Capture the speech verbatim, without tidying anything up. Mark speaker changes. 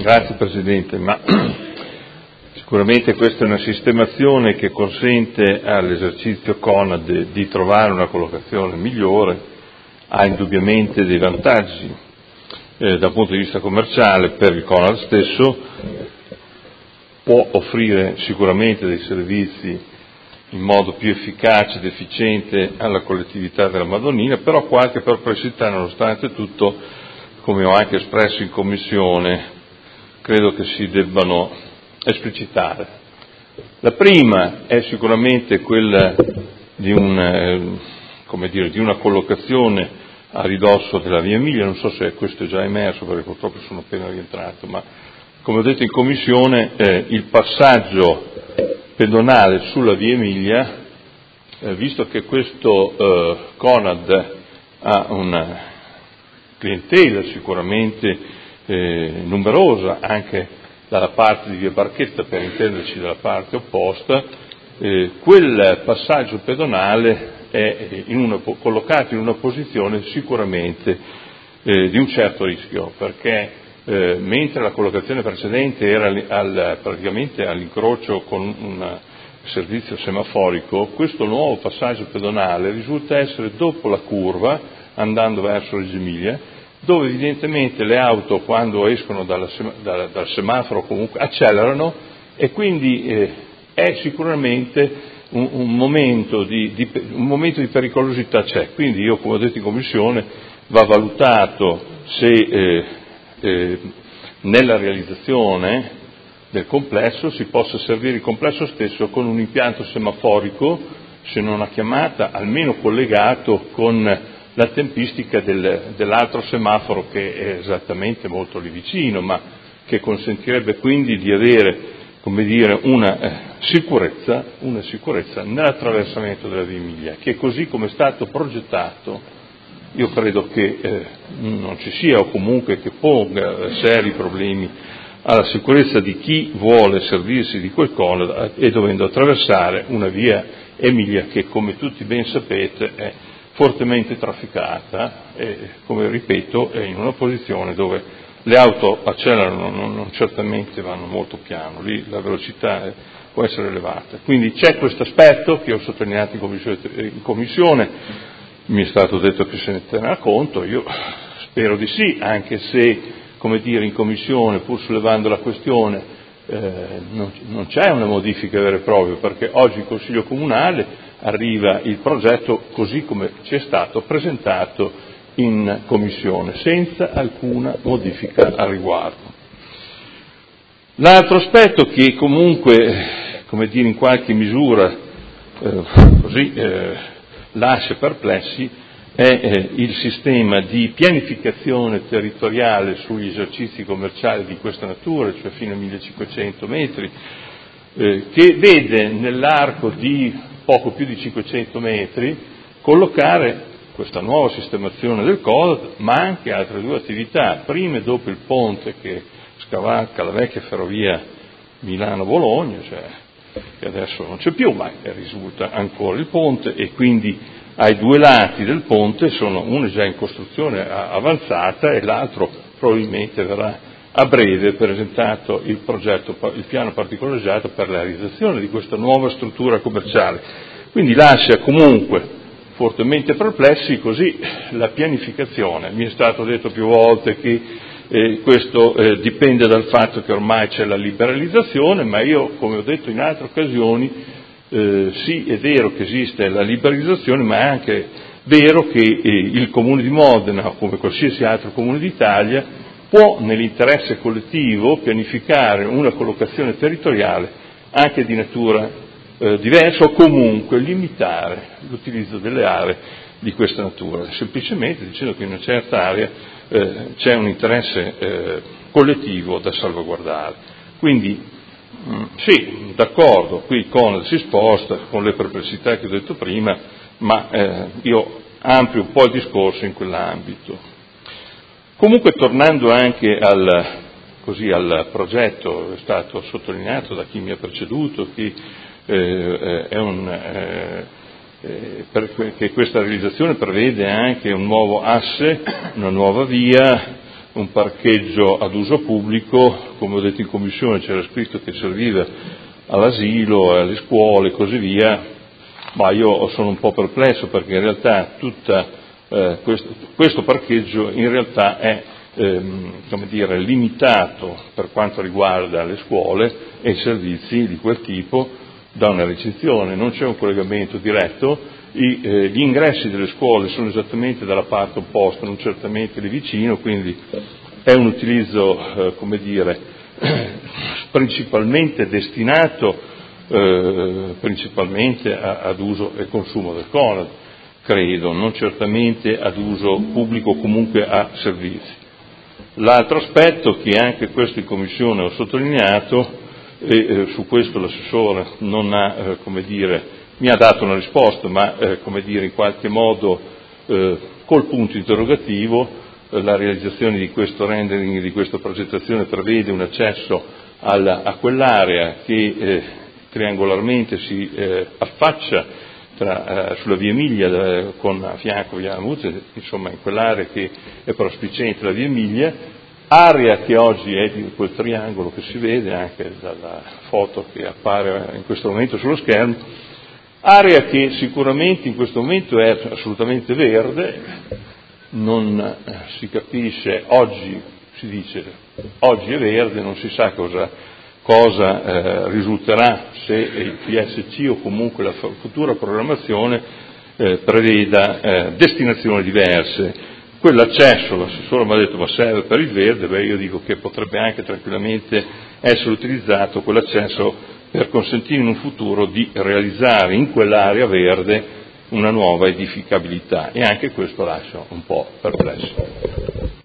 Speaker 1: Grazie Presidente, ma sicuramente questa è una sistemazione che consente all'esercizio CONAD di trovare una collocazione migliore, ha indubbiamente dei vantaggi eh, dal punto di vista commerciale per il CONAD stesso, può offrire sicuramente dei servizi in modo più efficace ed efficiente alla collettività della Madonnina, però qualche perplessità nonostante tutto, come ho anche espresso in Commissione, credo che si debbano esplicitare. La prima è sicuramente quella di, un, eh, come dire, di una collocazione a ridosso della via Emilia, non so se questo è già emerso perché purtroppo sono appena rientrato, ma come ho detto in Commissione eh, il passaggio pedonale sulla via Emilia, eh, visto che questo eh, CONAD ha una clientela sicuramente eh, numerosa anche dalla parte di via Barchetta, per intenderci dalla parte opposta, eh, quel passaggio pedonale è in una, collocato in una posizione sicuramente eh, di un certo rischio, perché Eh, mentre la collocazione precedente era al, al, praticamente all'incrocio con un servizio semaforico, questo nuovo passaggio pedonale risulta essere dopo la curva, andando verso Reggio Emilia, dove evidentemente le auto quando escono dalla, dal, dal semaforo comunque accelerano e quindi eh, è sicuramente un, un, momento di, di, un momento di pericolosità c'è. Quindi io, come ho detto in Commissione, va valutato se eh, Eh, nella realizzazione del complesso si possa servire il complesso stesso con un impianto semaforico, se non a chiamata, almeno collegato con la tempistica del, dell'altro semaforo che è esattamente molto lì vicino, ma che consentirebbe quindi di avere, come dire, una eh, sicurezza, una sicurezza nell'attraversamento della via Emilia, che così come è stato progettato io credo che eh, non ci sia, o comunque che ponga seri problemi alla sicurezza di chi vuole servirsi di quel CONAD e dovendo attraversare una via Emilia che, come tutti ben sapete, è fortemente trafficata e, come ripeto, è in una posizione dove le auto accelerano, non, non certamente vanno molto piano, lì la velocità è, può essere elevata. Quindi c'è questo aspetto che ho sottolineato in commissione, in commissione mi è stato detto che se ne terrà conto, io spero di sì, anche se, come dire, in Commissione, pur sollevando la questione, eh, non, non c'è una modifica vera e propria, perché oggi in Consiglio Comunale arriva il progetto così come ci è stato presentato in Commissione, senza alcuna modifica al riguardo. L'altro aspetto che comunque, come dire, in qualche misura, eh, così, eh, lascia perplessi è eh, il sistema di pianificazione territoriale sugli esercizi commerciali di questa natura, cioè fino a millecinquecento metri, eh, che vede nell'arco di poco più di cinquecento metri collocare questa nuova sistemazione del CONAD, ma anche altre due attività, prima e dopo il ponte che scavalca la vecchia ferrovia Milano-Bologna, cioè che adesso non c'è più, ma risulta ancora il ponte, e quindi ai due lati del ponte sono, uno è già in costruzione avanzata e l'altro probabilmente verrà a breve presentato il progetto, il piano particolarizzato per la realizzazione di questa nuova struttura commerciale. Quindi lascia comunque fortemente perplessi così la pianificazione. Mi è stato detto più volte che Eh, questo eh, dipende dal fatto che ormai c'è la liberalizzazione, ma io, come ho detto in altre occasioni, eh, sì, è vero che esiste la liberalizzazione, ma è anche vero che eh, il Comune di Modena, come qualsiasi altro Comune d'Italia, può, nell'interesse collettivo, pianificare una collocazione territoriale anche di natura eh, diversa o comunque limitare l'utilizzo delle aree di questa natura, semplicemente dicendo che in una certa area Eh, c'è un interesse eh, collettivo da salvaguardare. Quindi mh, sì, d'accordo, qui il CONAD si sposta con le perplessità che ho detto prima, ma eh, io ampio un po' il discorso in quell'ambito. Comunque, tornando anche al, così, al progetto, è stato sottolineato da chi mi ha preceduto che eh, è un eh, Eh, perché questa realizzazione prevede anche un nuovo asse, una nuova via un parcheggio ad uso pubblico, come ho detto in commissione c'era scritto che serviva all'asilo, alle scuole e così via, ma io sono un po' perplesso perché in realtà tutta, eh, questo, questo parcheggio in realtà è ehm, come dire, limitato per quanto riguarda le scuole e i servizi di quel tipo da una ricezione, non c'è un collegamento diretto. I, eh, gli ingressi delle scuole sono esattamente dalla parte opposta, non certamente lì vicino, quindi è un utilizzo, eh, come dire, principalmente destinato eh, principalmente a, ad uso e consumo del CONAD, credo, non certamente ad uso pubblico o comunque a servizi. L'altro aspetto che anche questo in Commissione ho sottolineato, e eh, su questo l'assessore non ha, eh, come dire, mi ha dato una risposta, ma eh, come dire, in qualche modo eh, col punto interrogativo, eh, la realizzazione di questo rendering, di questa progettazione prevede un accesso alla, a quell'area che eh, triangolarmente si eh, affaccia tra, eh, sulla via Emilia eh, con a fianco via Muzze, insomma in quell'area che è prospiciente la via Emilia, area che oggi è di quel triangolo che si vede anche dalla foto che appare in questo momento sullo schermo, area che sicuramente in questo momento è assolutamente verde, non si capisce, oggi si dice oggi è verde, non si sa cosa, cosa eh, risulterà se il P S C o comunque la futura programmazione eh, preveda eh, destinazioni diverse. Quell'accesso, l'assessore mi ha detto ma serve per il verde, beh io dico che potrebbe anche tranquillamente essere utilizzato quell'accesso per consentire in un futuro di realizzare in quell'area verde una nuova edificabilità, e anche questo lascia un po' perplesso.